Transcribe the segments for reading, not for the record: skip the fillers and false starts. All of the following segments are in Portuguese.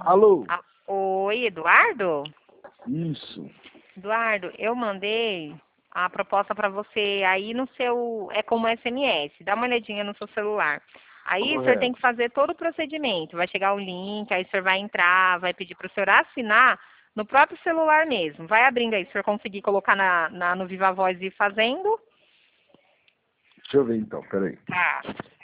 Alô? Oi, Eduardo? Isso. Eduardo, eu mandei a proposta para você aí no seu. É como SMS. Dá uma olhadinha no seu celular. Aí o senhor tem Correto. que fazer todo o procedimento. Vai chegar o link, aí o senhor vai entrar, vai pedir para o senhor assinar no próprio celular mesmo. Vai abrindo aí, se o senhor conseguir colocar no Viva Voz e ir fazendo. Deixa eu ver então, peraí. Tá.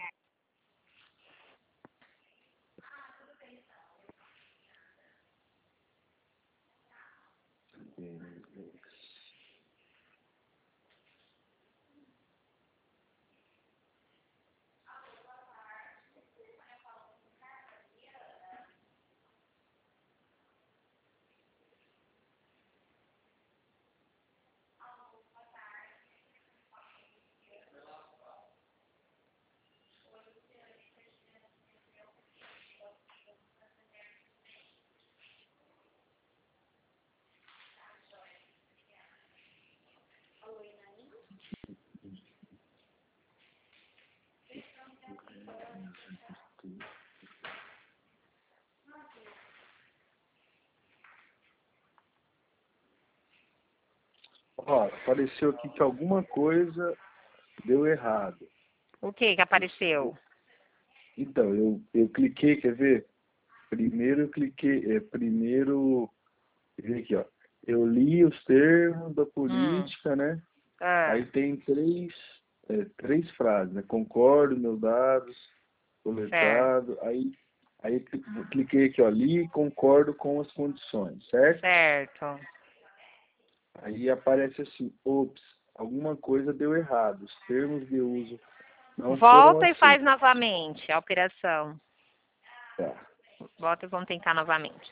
Ó, apareceu aqui que alguma coisa deu errado. O que apareceu? Então, eu cliquei, quer ver? Primeiro eu cliquei, quer ver aqui, ó. Eu li os termos da política, né? Ah, Aí tem três frases, né? Concordo, meus dados, certo, coletado. Aí cliquei aqui, ó, li e concordo com as condições, certo? certo. Aí aparece assim, ops, alguma coisa deu errado, os termos de uso não foram Volta e faz aceitos. novamente a operação. Tá. Volta e vamos tentar novamente.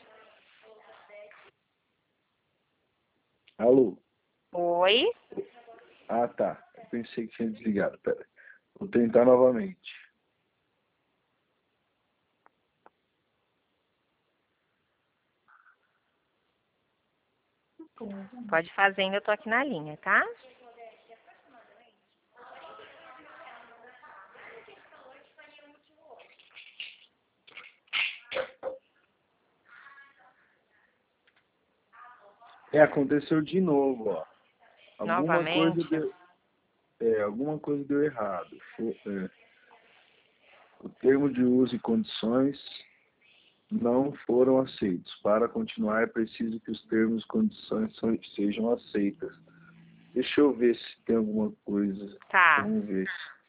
Alô? Oi? Ah, tá. Eu pensei que tinha desligado, pera. Vou tentar novamente. Pode fazer, ainda eu tô aqui na linha, tá? Aconteceu de novo, ó. Novamente. Alguma coisa deu errado. O termo de uso e condições não foram aceitos. Para continuar, é preciso que os termos e condições sejam aceitas. Deixa eu ver se tem alguma coisa. Tá. Vamos ver.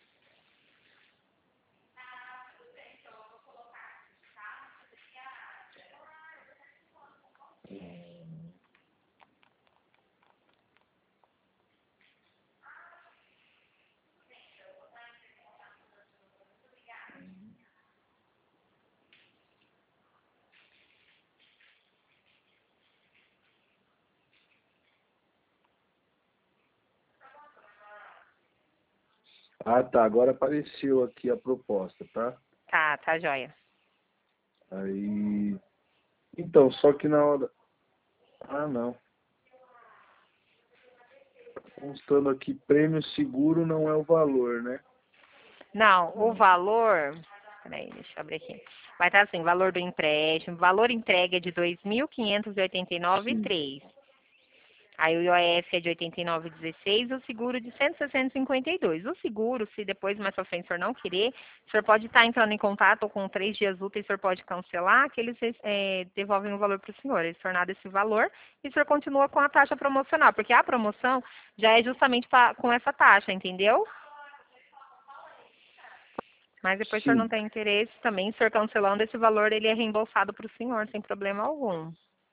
Ah, tá. Agora apareceu aqui a proposta, tá? Tá joia. Aí. Então, só que na hora. Ah, não. Constando aqui, prêmio seguro não é o valor, né? Não, o Não. valor. Peraí, deixa eu abrir aqui. Vai estar assim, valor do empréstimo, valor entregue é de R$ 2.589,03. Sim. Aí o IOF é de 89,16, o seguro de 160,52. O seguro, se depois mais pra frente o senhor não querer, o senhor pode estar entrando em contato com 3 dias úteis, o senhor pode cancelar, que eles devolvem o valor para o senhor. Eles tornado esse valor e o senhor continua com a taxa promocional, porque a promoção já é justamente com essa taxa, entendeu? Mas depois o senhor não Sim. tem interesse também, o senhor cancelando esse valor, ele é reembolsado para o senhor, sem problema algum.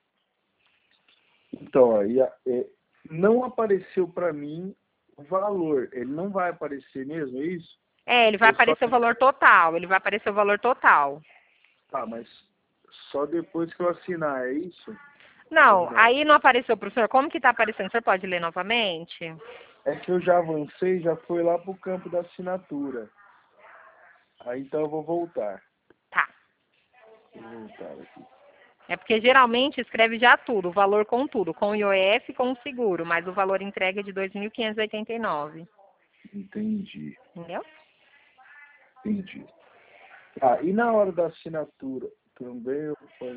Então, não apareceu para mim o valor. Ele não vai aparecer mesmo, é isso? É, ele vai Ou só. aparecer o valor total, ele vai aparecer o valor total. Tá, mas só depois que eu assinar, é isso? Ou Não, não? aí não apareceu para o senhor. Como que está aparecendo? O senhor pode ler novamente? É que eu já avancei, já foi lá pro campo da assinatura. Aí então eu vou voltar. Tá. Vou voltar aqui. É porque geralmente escreve já tudo, o valor com tudo, com o IOF e com o seguro, mas o valor entregue é de 2.589. Entendi, Entendeu? entendi. Ah, e na hora da assinatura, também eu